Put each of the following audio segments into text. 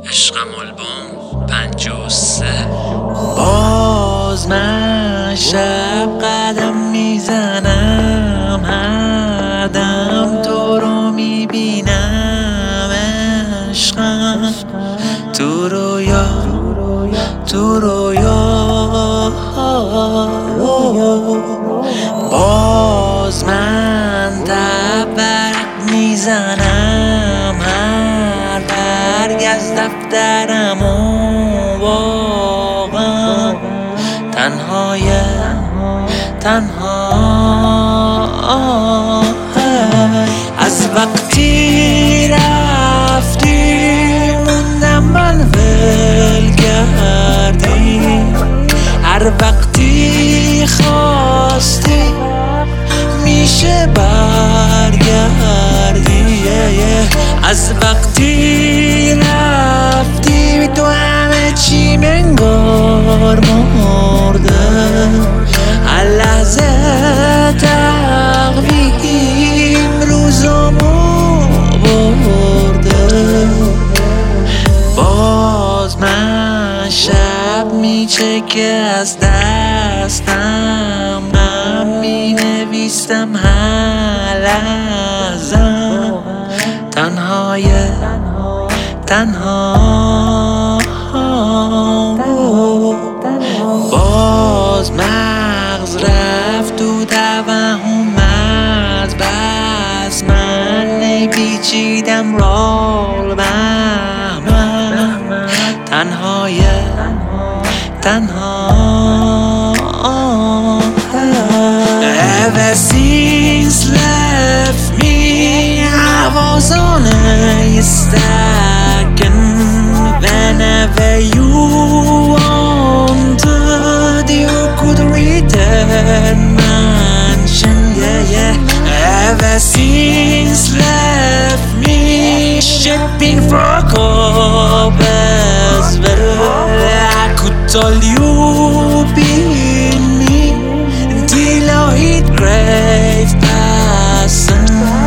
عشقم آلبوم 53. باز من شب قدم میزنم، هر دم تو رو میبینم عشقم، تو رویا تو رویا. باز من تبرک میزنم، هر برگ از دفترم و واقعا تنها از وقتی رفتی موندم من ول کردی، هر وقتی خواستی میشه برگردی. از وقتی رفتی تو همه چی منگار مرده، هر لحظه تقویم روزامو برده. باز من شب میچکه از دستم، غم مینویسم هر لحظم، تنها. باز مغز رفت تو توهم از بس، من نپیچیدم رول بهمن، تنها. Ever since left me I was on a second, whenever you wanted you could return mention, Ever since left me shipping for Cobb as well, I could tell you being me until I hit grave passing.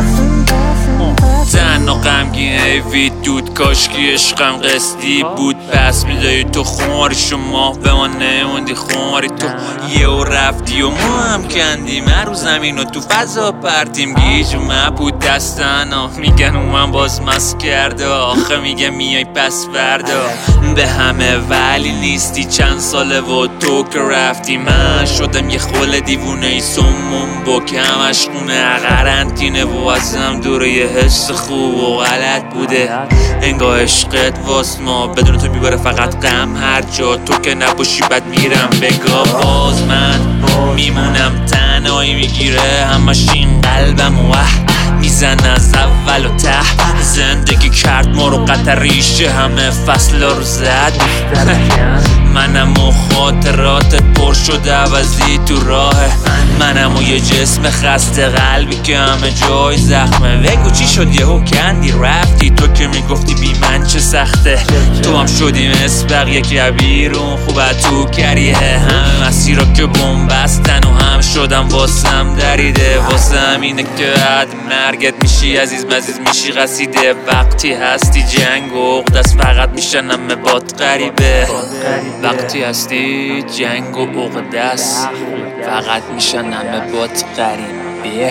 تنها غمگین حیفی دود، کاشکی عشقم قصدی بود، پس میدایی تو خماریشو ماه به ما نموندی خماری. تو یهو رفتی و ما هم کندیم هر رو زمین و تو فضا پرتیم، گیج مبود دستنا میگن من باز مست کرده، آخه میگه میای پس فردا به همه ولی نیستی چند ساله و تو که رفتی من شدم یه خول دیوونه ای سمون با که همش خونه قرنطینه و ازم دوره یه حس خوب و غلط بوده، انگاه عشقت واس ما بدون تو میبره فقط غم، هر جا تو که نباشی بد میرم بگاه. باز من میمونم تنهایی میگیره همش این قلبم و میزن از اول و ته، زندگی کرد ما رو قطع ریشه همه فصل رو زد. منم و خاطراتت پر شده عوضی تو راهه، منم و یه جسم خسته قلبی که همه جای زخمه. بگو چی شد یهو کندی رفتی، تو که میگفتی بی من چه سخته، تو هم شدی مثل بقیه که بیرون خوبه تو کریه، همه مسیرا که بومبستن و هم شدم واسم دریده، واسه همینه که عد مرگت میشی عزیز مزیز میشی قصیده، وقتی هستی جنگ و عقدست فقط میشن همه باد غریبه، وقتی هستی جنگ و عقدست فقط میشن همه باد غریبه.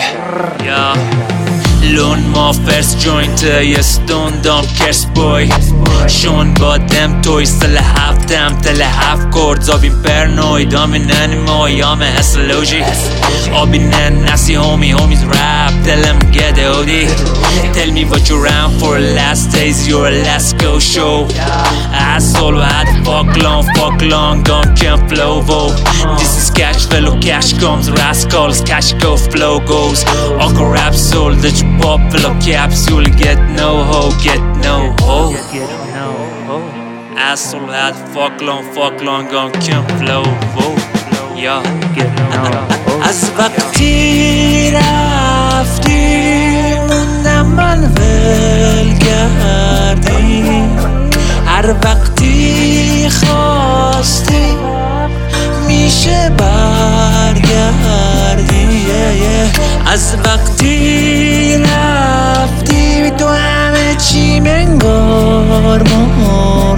لون ما فرست جوینت یه ستوندام کرس بوی شون با دم توی سل هفتم تل هفت کرد زابین پرنوید آمین انیمای آمه هسلوجی آبینن نسی homies rap tell them get OD tell me what you ran for last days your last go show asshole had fuck long don't can flow vo this is cash fellow cash comes rascals cash go flow goes Uncle rap soul that you pop fellow capsule get no ho asshole had fuck long don't can flow vo از وقتی رفتی موندم من ول کردی هر وقتی خواستی میشه برگردی از وقتی رفتی تو همه چی منگار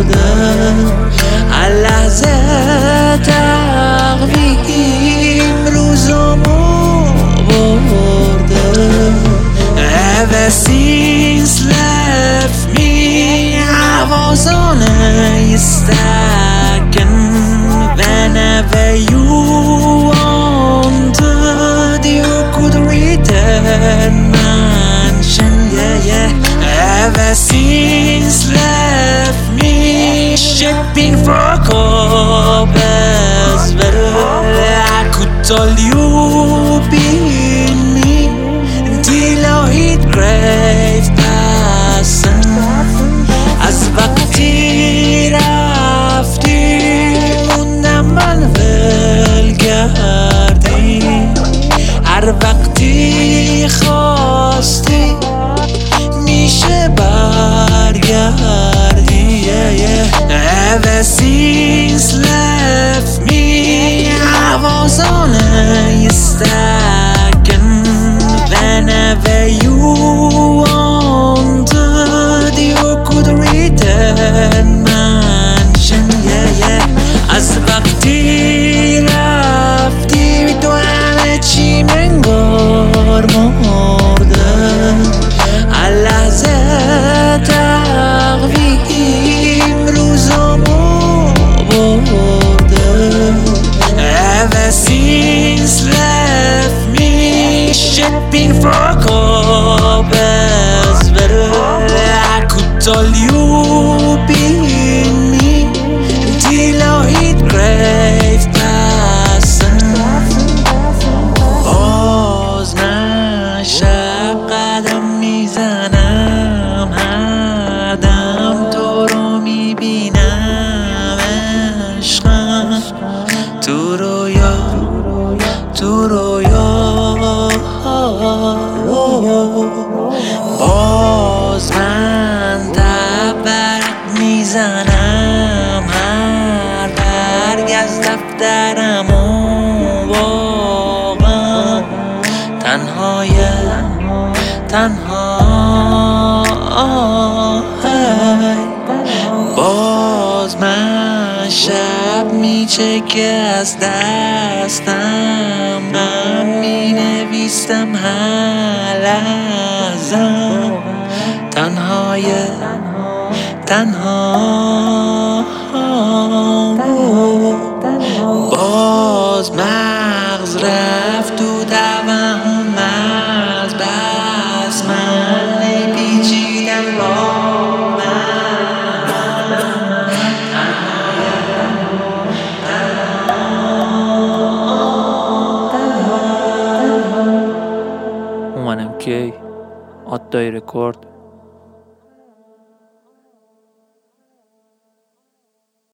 only second whenever you wanted, you could return mansion. Ever since left me shipping for cobbles, but I could tell you being me until I hit grave passing. از وقتی رفتی موندم من ول کردی، هر وقتی خواستی میشه برگردی. Ever since left me I was only second whenever you wanted, you could return mansion. از وقتی رفتی تو همه چی منگار مرده، هر لحظه تقویم روزامو برده. Ever since left me shipping for cobbles, but I could tell you being me until I hit grave passing. باز من شب قدم میزنم، هر دم تو رو میبینم عشقم، تو رویا تو رویا. باز من تبرک میزنم، هر برگ از دفترم و واقعا تنها باز من شب میچکه از دستم، من مینویستم هر لحظم، تنها باز مغز رفت تو توهم از بس من پیچیدم با اومنم کی آدای رکورد